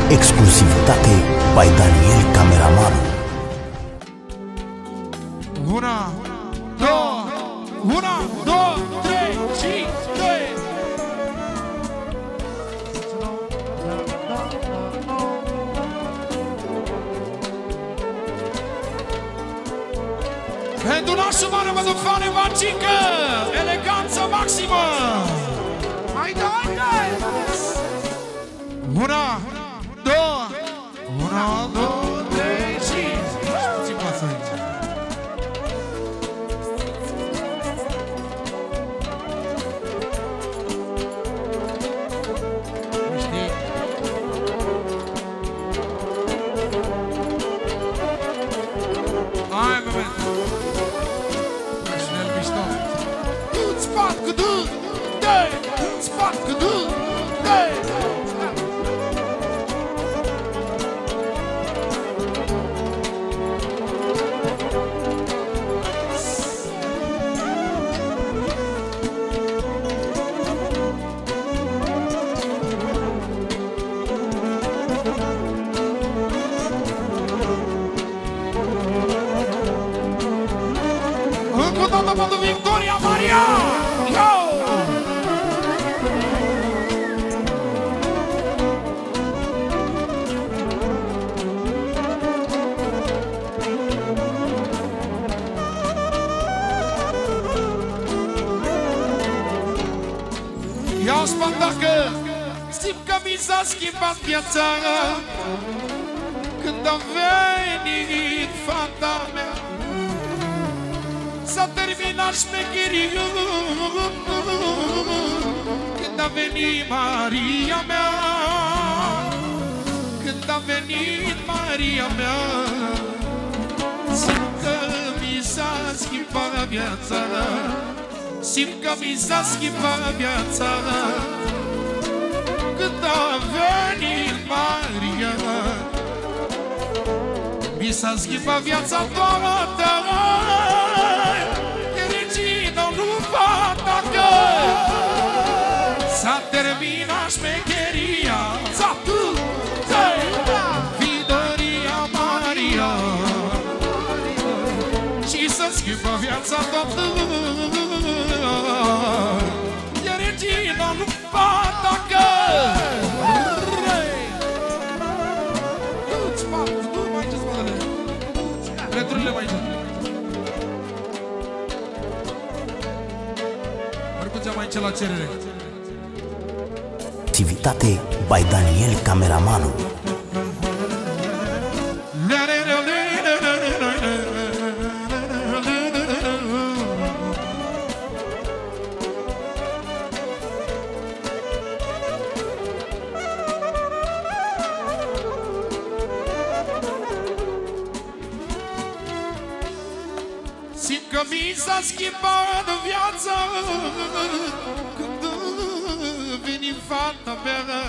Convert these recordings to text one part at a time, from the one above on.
Exclusivitate by Daniel Cameramanul. Una, două, trei, cinci, doi. Pentru nașul mare vă duc fane magică, eleganță maximă. Hai, dai! Una, două, trei, cinci. Ce pasă aici? Hai, moment. Șnel mișto. Du-ți pat cu du-dei, du-ți pat cu du-dei. Încă o dată pentru Victoria Maria! Yo! Ia-o spun dacă simt că mi s-a schimbat viața când a venit fata mea. S-a terminat șmecheria când a venit Maria mea. Când a venit Maria mea, simt că mi s-a schimbat viața. Simt că mi s-a schimbat viața când a venit Maria. Mi s-a schimbat viața toată. S-a terminat șmecheria, Victoria Maria, și să schimbă viața toată. E regina lui Patacă. Du-ți pat, du mai ce spatele, retrurile mai jos. Mercuția mai ce la cerere. Activitate by Daniel Cameramanul. Simt că mi s-a schimbat viața când a venit fata mea.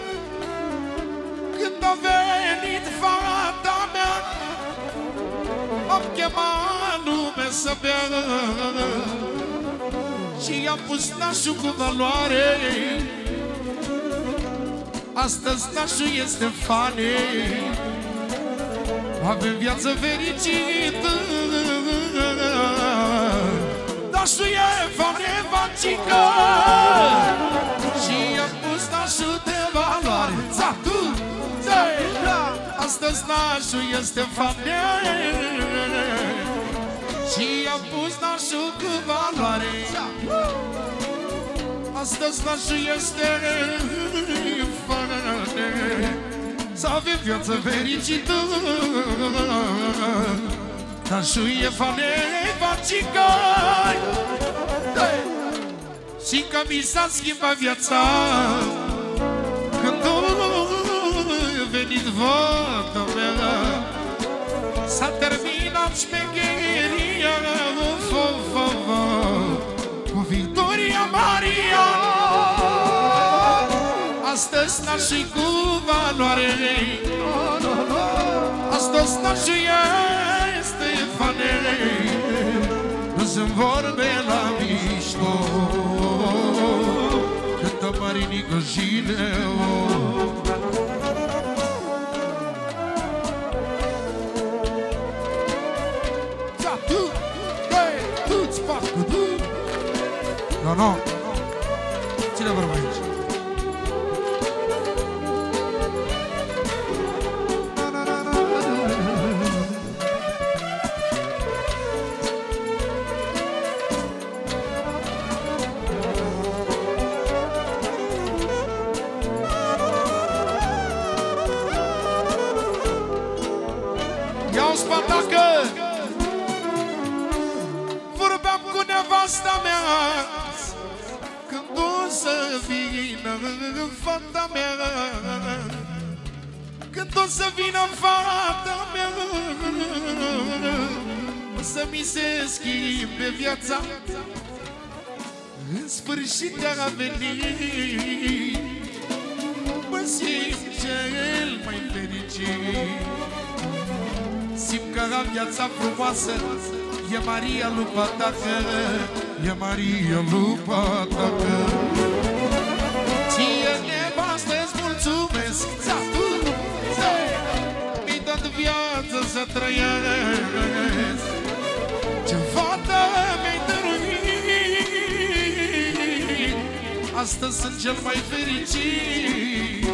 Când a venit fata mea, am chemat lume să bea și i-am pus nașul cu valoare. Astăzi nașul este fane, avem viață fericită. Nașul e fane magică și i-am pus nașul de valoare. Astăzi nașul este fane și i-am pus nașul cu valoare. Astăzi nașul este fane, să avem viață fericită. Nașul e fane magică și că mi s-a schimbat viața când a venit fata mea. S-a terminat șmecheria cu Victoria Maria. Astăzi nașul cu valoare. Astăzi nașul este fane, nu sunt vorbe la mișto, cântă Marinică Gileu. nu. Ține vorba aici. Ia-o spatacă. Vorbeam cu nevasta mea când o să vină fata mea, când o să vină fata mea, o să mi se schimbe viața, în sfârșit a venit, mă simt cel mai fericit. Simt că am viața frumoasă, e Maria lupa tacă, e Maria lupa tacă. Ție nevastă-ți mulțumesc, mi-ai dat viață să trăiesc, ce fată mi-ai dăruit, astăzi sunt cel mai fericit.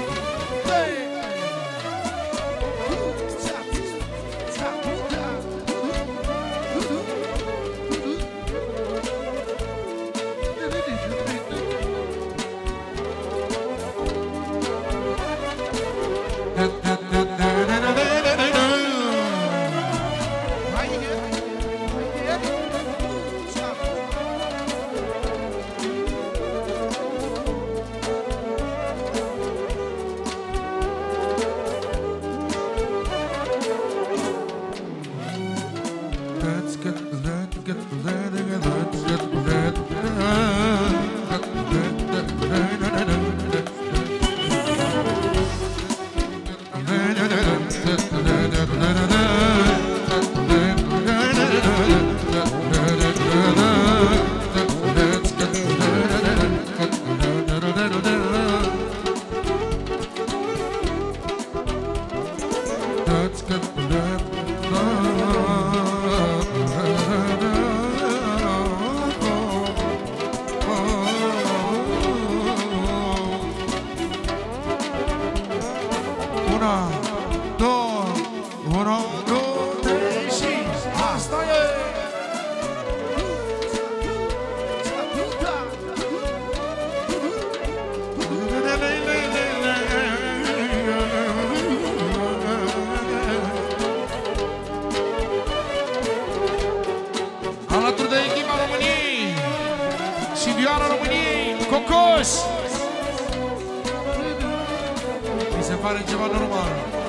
Mi se pare ceva normal.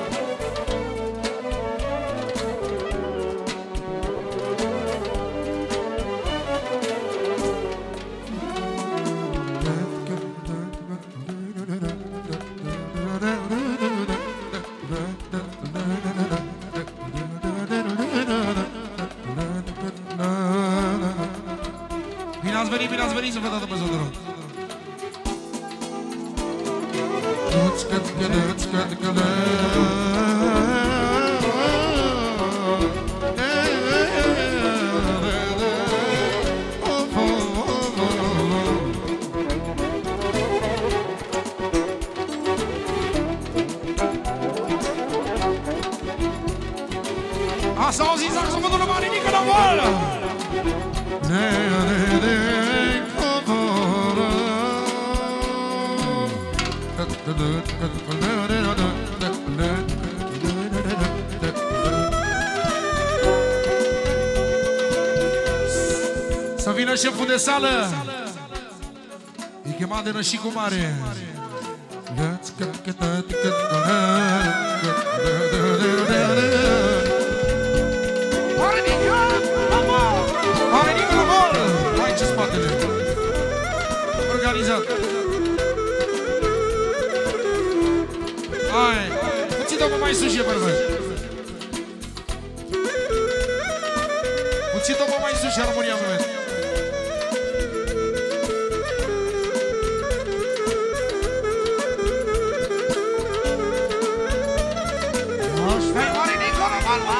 Bine ați venit să vă dată pe Zodorul. Asta auziți saxofonul lui Marinică la boală! Să vină șeful de sală. E chemat de Nășicu Mare. Marinică la boală! Aici în spatele. Organizat. Hai, puțin-o mai sus, e bărbăt. Puțin-o mai sus și armonia în moment. Stai, Marinică, la boală!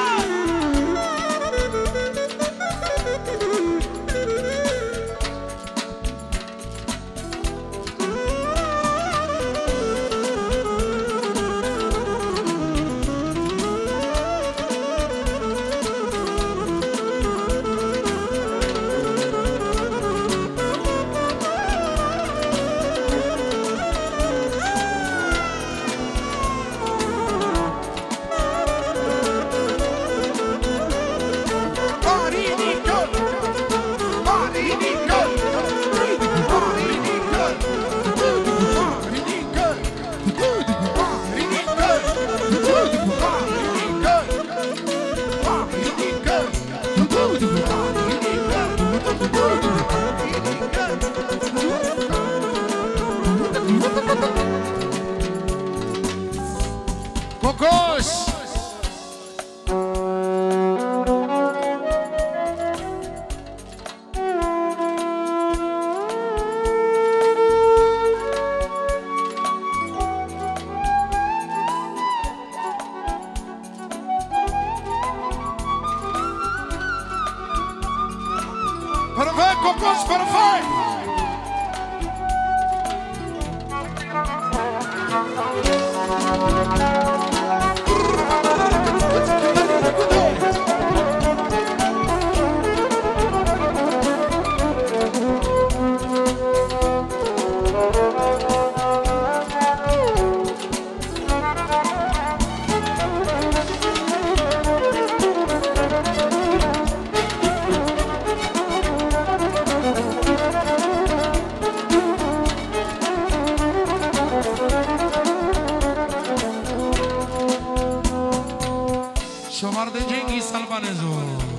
Albanezu.